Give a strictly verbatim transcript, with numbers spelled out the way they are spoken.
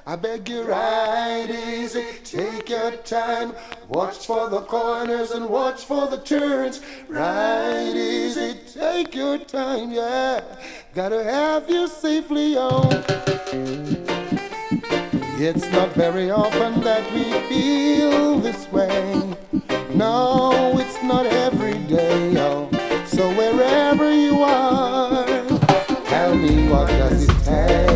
I beg you, ride easy, take your time. Watch for the corners and watch for the turns. Ride easy, take your time, yeah. Gotta have you safely on. It's not very often that we feel this way. No, it's not every day, oh. So wherever you are, tell me, what does it take?